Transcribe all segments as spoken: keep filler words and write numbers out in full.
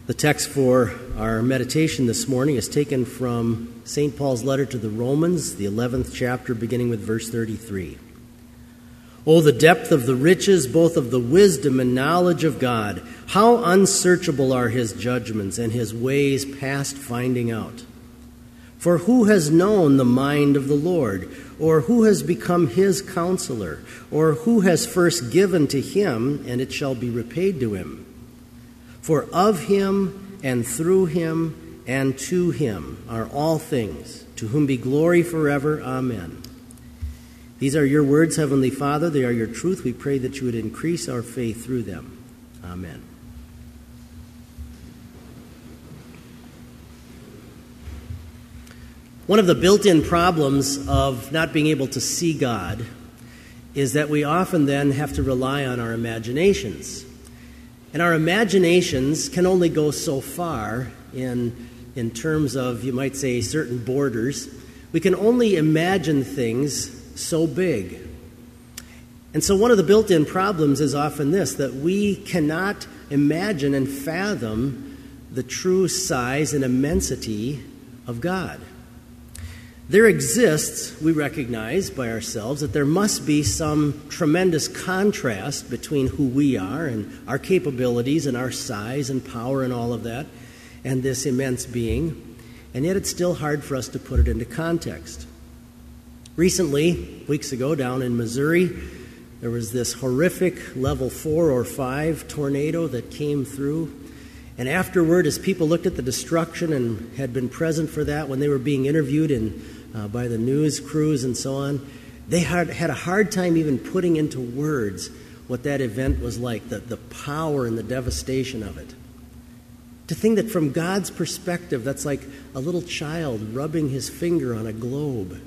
The text for our meditation this morning is taken from Saint Paul's letter to the Romans, the eleventh chapter, beginning with verse thirty-three. Oh, the depth of the riches, both of the wisdom and knowledge of God! How unsearchable are his judgments and his ways past finding out! For who has known the mind of the Lord, or who has become his counselor, or who has first given to him, and it shall be repaid to him? For of him, and through him, and to him are all things, to whom be glory forever. Amen. These are your words, Heavenly Father. They are your truth. We pray that you would increase our faith through them. Amen. One of the built-in problems of not being able to see God is that we often then have to rely on our imaginations. And our imaginations can only go so far in, in terms of, you might say, certain borders. We can only imagine things so big. And so one of the built-in problems is often this, that we cannot imagine and fathom the true size and immensity of God. There exists, we recognize by ourselves, that there must be some tremendous contrast between who we are and our capabilities and our size and power and all of that, and this immense being, and yet it's still hard for us to put it into context. Recently, weeks ago, down in Missouri, there was this horrific level four or five tornado that came through. And afterward, as people looked at the destruction and had been present for that when they were being interviewed in, uh, by the news crews and so on, they had, had a hard time even putting into words what that event was like, the, the power and the devastation of it. To think that from God's perspective, that's like a little child rubbing his finger on a globe.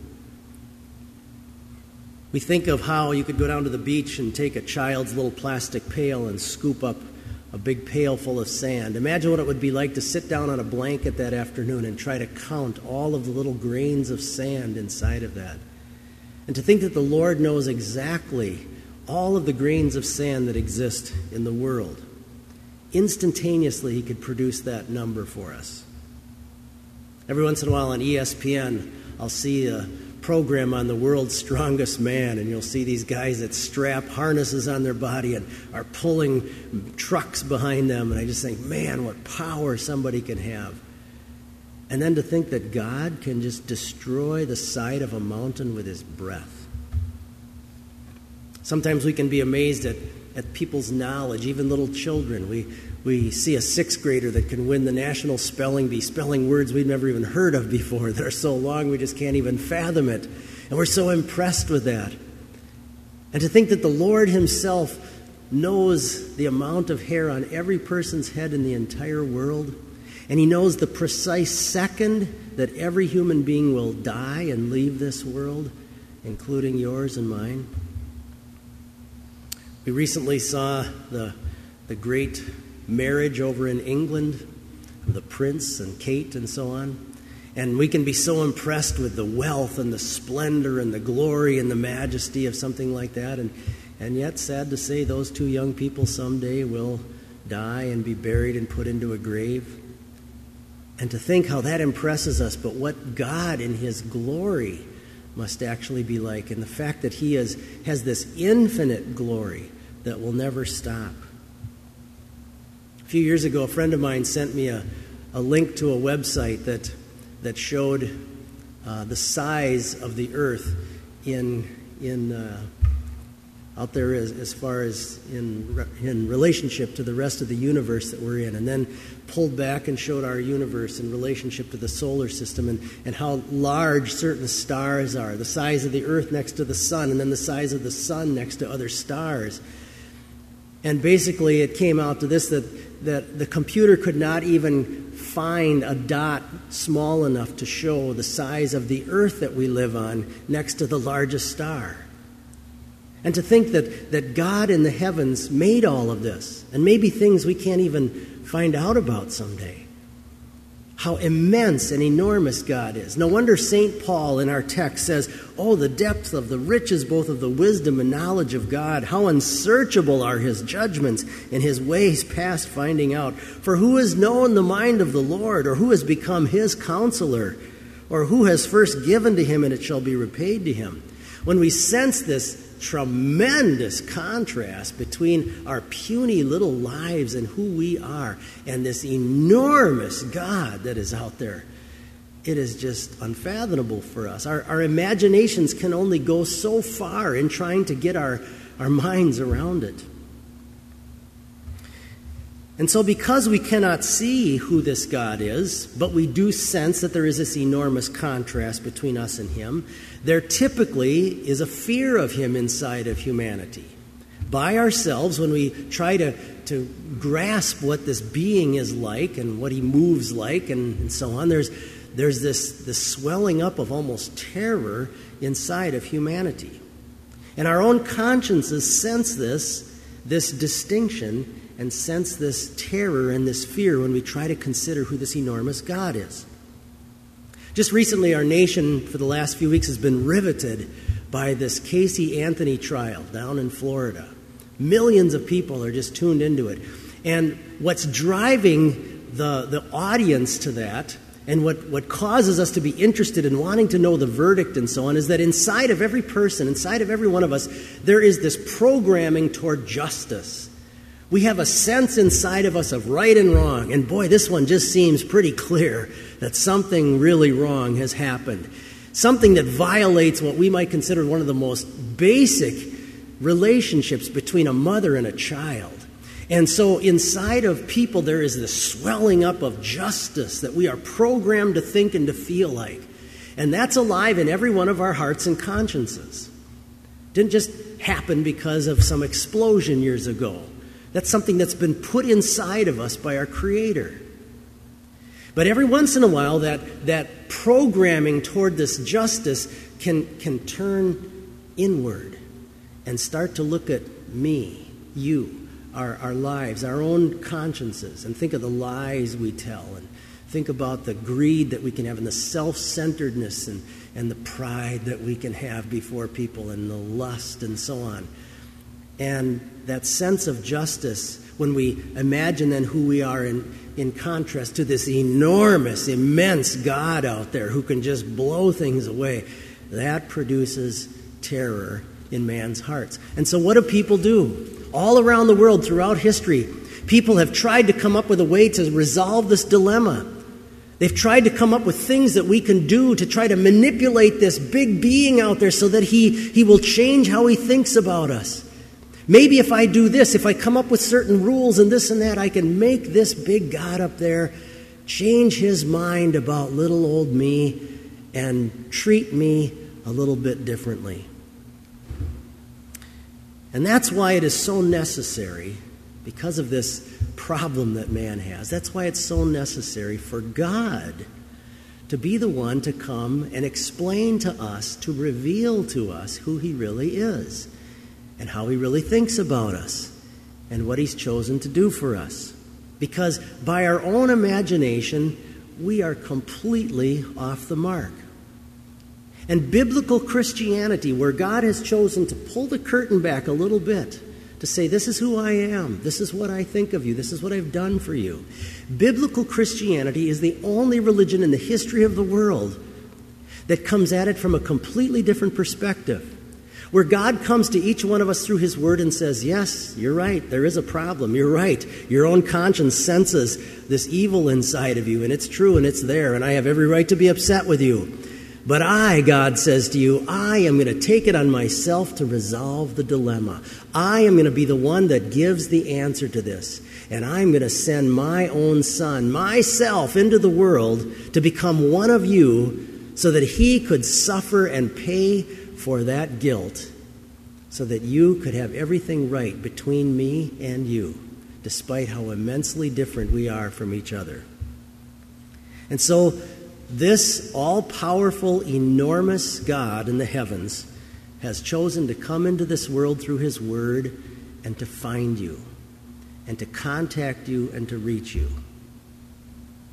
We think of how you could go down to the beach and take a child's little plastic pail and scoop up a big pail full of sand. Imagine what it would be like to sit down on a blanket that afternoon and try to count all of the little grains of sand inside of that. And to think that the Lord knows exactly all of the grains of sand that exist in the world. Instantaneously, he could produce that number for us. Every once in a while on E S P N, I'll see a program on the world's strongest man, and you'll see these guys that strap harnesses on their body and are pulling trucks behind them, and I just think, man, what power somebody can have. And then to think that God can just destroy the side of a mountain with his breath. Sometimes we can be amazed at, at people's knowledge, even little children. We We see a sixth grader that can win the national spelling bee, spelling words we've never even heard of before that are so long we just can't even fathom it. And we're so impressed with that. And to think that the Lord himself knows the amount of hair on every person's head in the entire world, and he knows the precise second that every human being will die and leave this world, including yours and mine. We recently saw the, the great marriage over in England of the Prince and Kate and so on. And we can be so impressed with the wealth and the splendor and the glory and the majesty of something like that. And, and yet, sad to say, those two young people someday will die and be buried and put into a grave. And to think how that impresses us, but what God in his glory must actually be like. And the fact that he is, has this infinite glory that will never stop. A few years ago, a friend of mine sent me a, a link to a website that that showed uh, the size of the earth in in uh, out there as, as far as in in relationship to the rest of the universe that we're in, and then pulled back and showed our universe in relationship to the solar system and, and how large certain stars are, the size of the earth next to the sun, and then the size of the sun next to other stars. And basically it came out to this, that that the computer could not even find a dot small enough to show the size of the earth that we live on next to the largest star. And to think that, that God in the heavens made all of this, and maybe things we can't even find out about someday. how immense and enormous God is. No wonder Saint Paul in our text says, "Oh, the depth of the riches both of the wisdom and knowledge of God. How unsearchable are his judgments and his ways past finding out. For who has known the mind of the Lord, or who has become his counselor, or who has first given to him and it shall be repaid to him?" When we sense this tremendous contrast between our puny little lives and who we are and this enormous God that is out there, it is just unfathomable for us. Our, our imaginations can only go so far in trying to get our, our minds around it. And so because we cannot see who this God is, but we do sense that there is this enormous contrast between us and him, there typically is a fear of him inside of humanity. By ourselves, when we try to, to grasp what this being is like and what he moves like and, and so on, there's, there's this, this swelling up of almost terror inside of humanity. And our own consciences sense this, this distinction and sense this terror and this fear when we try to consider who this enormous God is. Just recently, our nation for the last few weeks has been riveted by this Casey Anthony trial down in Florida. Millions of people are just tuned into it. And what's driving the, the audience to that, and what, what causes us to be interested in wanting to know the verdict and so on, is that inside of every person, inside of every one of us, there is this programming toward justice. We have a sense inside of us of right and wrong. And boy, this one just seems pretty clear that something really wrong has happened. Something that violates what we might consider one of the most basic relationships between a mother and a child. And so inside of people, there is this swelling up of justice that we are programmed to think and to feel like. And that's alive in every one of our hearts and consciences. It didn't just happen because of some explosion years ago. That's something that's been put inside of us by our Creator. But every once in a while, that, that programming toward this justice can, can turn inward and start to look at me, you, our, our lives, our own consciences, and think of the lies we tell, and think about the greed that we can have, and the self-centeredness and, and the pride that we can have before people, and the lust and so on. And that sense of justice, when we imagine then who we are in, in contrast to this enormous, immense God out there who can just blow things away, that produces terror in man's hearts. And so what do people do? All around the world, throughout history, people have tried to come up with a way to resolve this dilemma. They've tried to come up with things that we can do to try to manipulate this big being out there so that he, he will change how he thinks about us. Maybe if I do this, if I come up with certain rules and this and that, I can make this big God up there change his mind about little old me and treat me a little bit differently. And that's why it is so necessary, because of this problem that man has, that's why it's so necessary for God to be the one to come and explain to us, to reveal to us who he really is, and how he really thinks about us, and what he's chosen to do for us. Because by our own imagination, we are completely off the mark. And biblical Christianity, where God has chosen to pull the curtain back a little bit, to say, this is who I am, this is what I think of you, this is what I've done for you. Biblical Christianity is the only religion in the history of the world that comes at it from a completely different perspective, where God comes to each one of us through his word and says, yes, you're right, there is a problem, you're right. Your own conscience senses this evil inside of you, and it's true and it's there, and I have every right to be upset with you. But I, God says to you, I am going to take it on myself to resolve the dilemma. I am going to be the one that gives the answer to this. And I'm going to send my own son, myself, into the world to become one of you so that he could suffer and pay for that guilt, so that you could have everything right between me and you, despite how immensely different we are from each other. And so this all-powerful, enormous God in the heavens has chosen to come into this world through his word and to find you and to contact you and to reach you.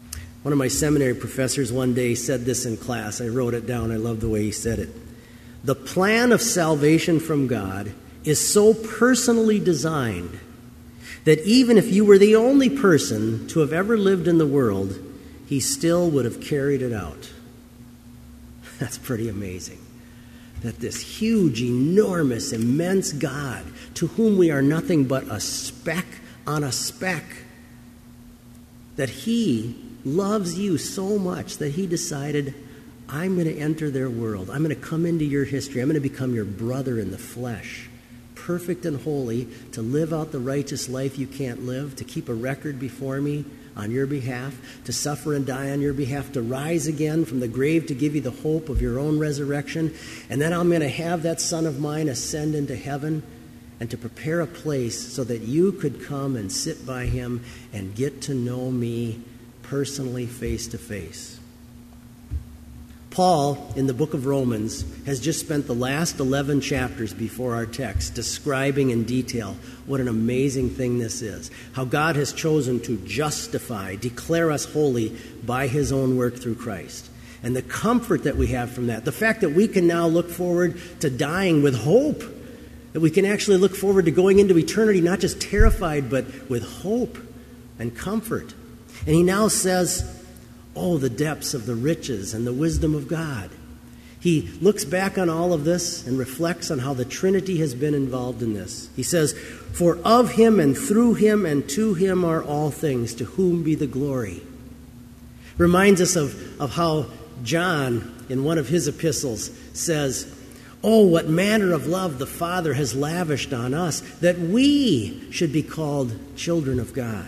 One of my seminary professors one day said this in class. I wrote it down. I love the way he said it. The plan of salvation from God is so personally designed that even if you were the only person to have ever lived in the world, he still would have carried it out. That's pretty amazing. That this huge, enormous, immense God, to whom we are nothing but a speck on a speck, that he loves you so much that he decided, I'm going to enter their world. I'm going to come into your history. I'm going to become your brother in the flesh, perfect and holy, to live out the righteous life you can't live, to keep a record before me on your behalf, to suffer and die on your behalf, to rise again from the grave to give you the hope of your own resurrection. And then I'm going to have that Son of mine ascend into heaven and to prepare a place so that you could come and sit by him and get to know me personally, face to face. Paul, in the book of Romans, has just spent the last eleven chapters before our text describing in detail what an amazing thing this is. How God has chosen to justify, declare us holy by his own work through Christ. And the comfort that we have from that. The fact that we can now look forward to dying with hope. That we can actually look forward to going into eternity, not just terrified, but with hope and comfort. And he now says, oh, the depths of the riches and the wisdom of God. He looks back on all of this and reflects on how the Trinity has been involved in this. He says, for of him and through him and to him are all things, to whom be the glory. Reminds us of, of how John, in one of his epistles, says, oh, what manner of love the Father has lavished on us, that we should be called children of God.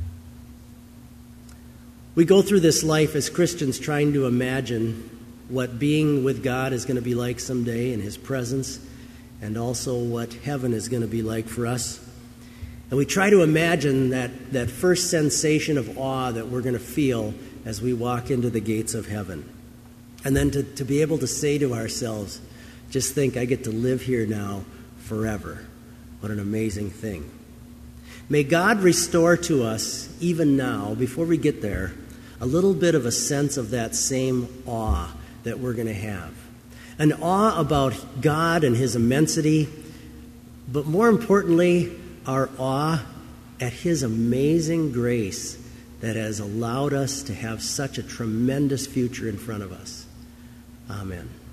We go through this life as Christians trying to imagine what being with God is going to be like someday in his presence, and also what heaven is going to be like for us. And we try to imagine that, that first sensation of awe that we're going to feel as we walk into the gates of heaven. And then to, to be able to say to ourselves, just think, I get to live here now forever. What an amazing thing. May God restore to us, even now, before we get there, a little bit of a sense of that same awe that we're going to have. An awe about God and his immensity, but more importantly, our awe at his amazing grace that has allowed us to have such a tremendous future in front of us. Amen.